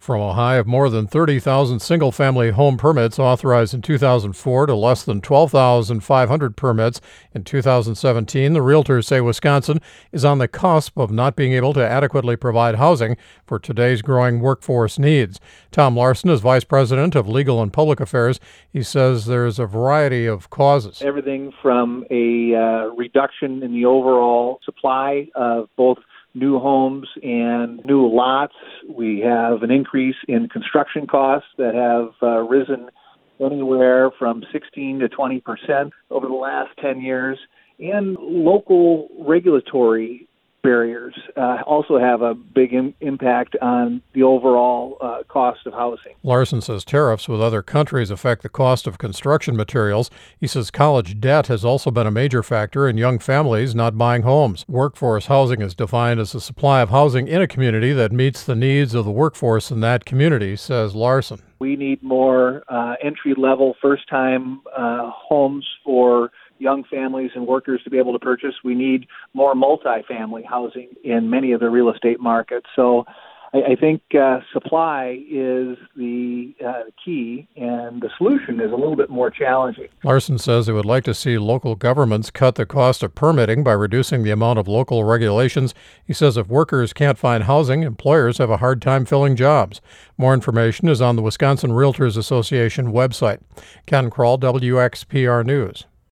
from a high of more than 30,000 single-family home permits authorized in 2004 to less than 12,500 permits in 2017. The realtors say Wisconsin is on the cusp of not being able to adequately provide housing for today's growing workforce needs. Tom Larson is Vice President of Legal and Public Affairs. He says there's a variety of causes. Everything from a reduction in the overall supply of both new homes and new lots. We have an increase in construction costs that have risen anywhere from 16 to 20% over the last 10 years. And local regulatory barriers also have a big impact on the overall cost of housing. Larson says tariffs with other countries affect the cost of construction materials. He says college debt has also been a major factor in young families not buying homes. Workforce housing is defined as the supply of housing in a community that meets the needs of the workforce in that community, says Larson. We need more entry-level, first-time homes for young families and workers to be able to purchase. We need more multifamily housing in many of the real estate markets. So I think supply is the key, and the solution is a little bit more challenging. Larson says they would like to see local governments cut the cost of permitting by reducing the amount of local regulations. He says if workers can't find housing, employers have a hard time filling jobs. More information is on the Wisconsin Realtors Association website. Ken Kroll, WXPR News.